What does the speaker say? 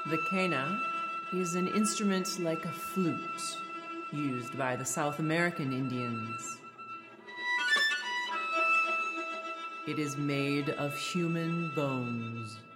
The quena is an instrument like a flute, used by the South American Indians. It is made of human bones.